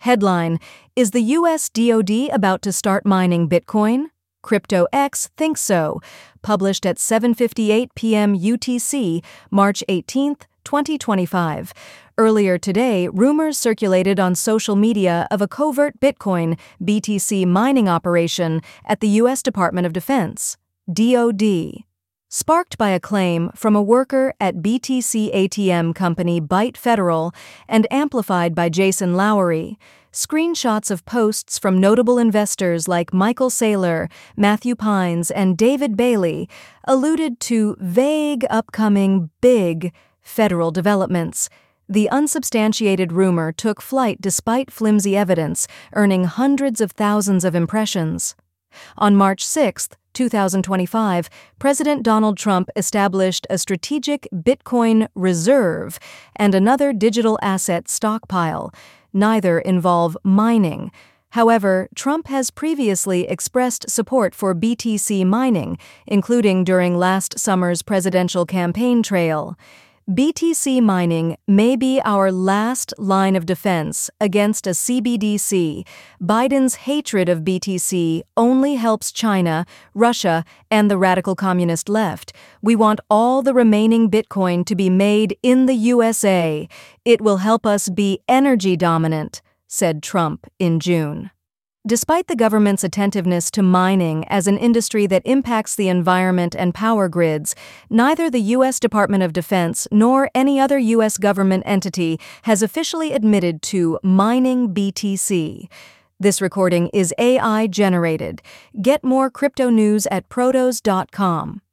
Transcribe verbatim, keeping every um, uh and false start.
Headline: Is the U S D O D about to start mining Bitcoin? CryptoX thinks so. Published at seven fifty-eight p m U T C, March eighteenth, twenty twenty-five. Earlier today, rumors circulated on social media of a covert Bitcoin B T C mining operation at the U S Department of Defense, D O D. Sparked by a claim from a worker at B T C A T M company Byte Federal and amplified by Jason Lowery, screenshots of posts from notable investors like Michael Saylor, Matthew Pines, and David Bailey alluded to vague, upcoming, big federal developments. The unsubstantiated rumor took flight despite flimsy evidence, earning hundreds of thousands of impressions. On March sixth, two thousand twenty-five, President Donald Trump established a strategic Bitcoin reserve and another digital asset stockpile. Neither involve mining. However, Trump has previously expressed support for B T C mining, including during last summer's presidential campaign trail. B T C mining may be our last line of defense against a C B D C. Biden's hatred of B T C only helps China, Russia, and the radical communist left. We want all the remaining Bitcoin to be made in the U S A. It will help us be energy dominant, said Trump in June. Despite the government's attentiveness to mining as an industry that impacts the environment and power grids, neither the U S Department of Defense nor any other U S government entity has officially admitted to mining B T C. This recording is A I generated. Get more crypto news at protos dot com.